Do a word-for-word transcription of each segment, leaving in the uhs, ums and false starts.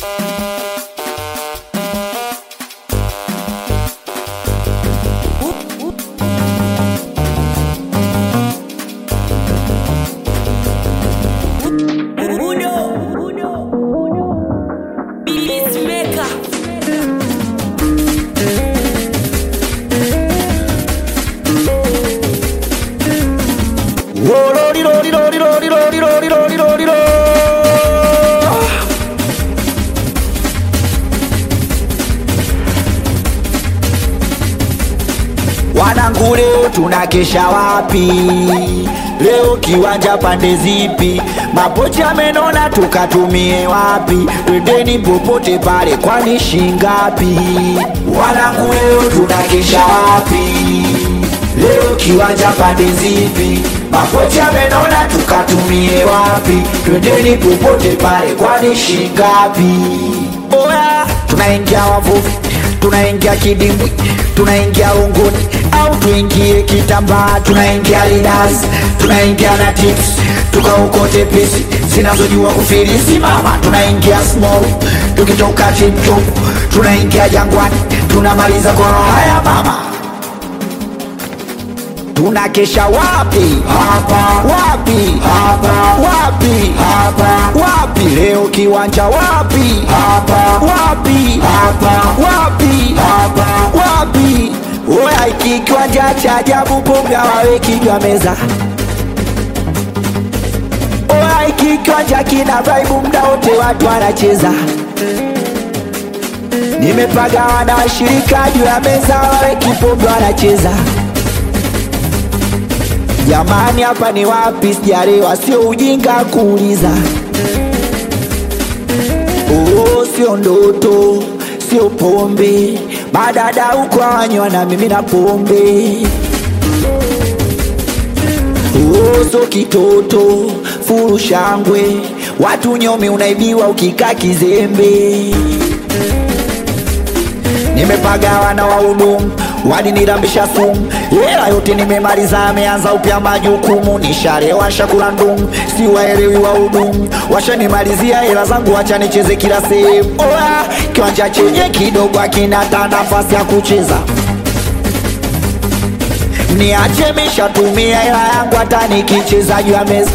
Wanangu leo tunakesha wapi? Leo kiwanja pande zipi? Mapochi amenona tukatumie wapi? Twendeni popote pale kwani shingapi? Wanangu leo tunakesha wapi? Leo kiwanja pande zipi? Mapochi amenona tukatumie wapi? Twendeni popote pale kwani shingapi? Oya, tunaingia wavuvi, tunaingia kidimbwi, tunaingia unguni au tuingie kitambaa, tunaingia leaders, tunaingia na tips, tukaukote pisi zinazojua kufilisi mama, tunaingia small, tukitoka tip top, tunaingia jangwani, tunamaliza kwa haya mama. Tunakesha wapi? Hapa. Wapi? Hapa. Wapi? Hapa. Wapi? Leo kiwanja wapi? Hapa. Wapi? Hapa. Wapi? Hapa. Wapi? Oya, iki kiwanja cha ajabu, pombe wawe kijwa meza. Oya, iki kiwanja kina vibe, mda wote watu wanacheza. Nimepagawa na washirika juu ya meza, wawe kipombe wanacheza. Jamani, hapa ni wapi? Sijaelewa, sio ujinga kuuliza. Oh, sio ndoto, sio pombe, madada huko wanywa na mimi na pombe. Oh, sio kitoto, furu shangwe, watu nyome unaibiwa ukikaa kizembe. Nimepagawa na wahudumu, walinirambisha sumu, hela yote nimemaliza, ameanza upya majukumu. Nisharewa shakula ndumu, si waelewi wahudumu, washanimalizia hela zangu, wacha nicheze kila sehemu. Oya, kiwanja chenye kidogo hakina nafasi ya kucheza, niache mishatumia hela yangu hata nikicheza juu ya meza.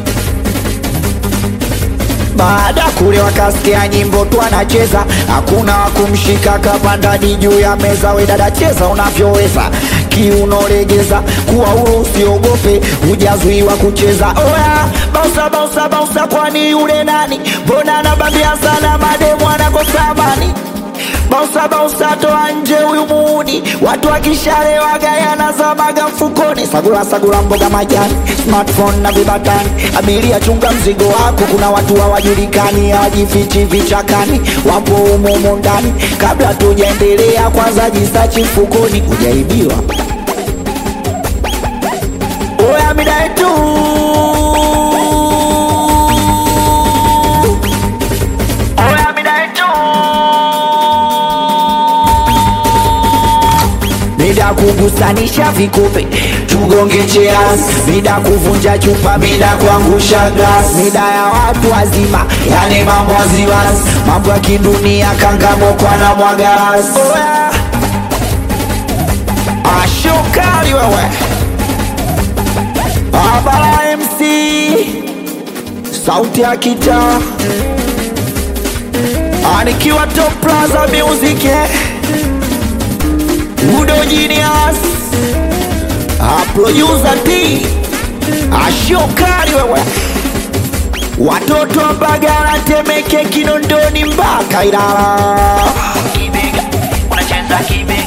Baada kule wakasikia nyimbo tu anacheza, hakuna wakumshika kapandani juu ya meza. We dada, cheza unavyoweza, kiuno legeza, kuwa huru usiogope, hujazuiwa kucheza. Oya, bausa bausa bausa, kwani yule nani? Mbona anabambia sana mademu anakosa amani? Bausa bausa, toa nje huyu muuni, watu wakishalewa gayana za maga mfukoni. Sagula sagula mboga majani, smartphone na vibatani, abiria chunga mzigo wako, kuna watu hawajulikani, hawajifichi vichakani, wapo umo ndani. Kabla tujaendelea, kwanza jisachi mfukoni, hujaibiwa. Oya midai tu, oya midai tu, mida kugusanisha vikupe, tugonge cheers, mida kuvunja chupa, mida kuangusha glass, mida ya watu wazima, yani mambo waziwazi, mambo ya kidunia, kangamoko na mwagazi. Oya, ashokali wewe, Abala M C, sauti ya kita, anikiwa Top Plaza Music, Udo Genius, a producer T, ashokali wewe, watoto wa Mbagala, Temeke, Kinondoni mpaka Ilala. Kibega, unacheza kibega.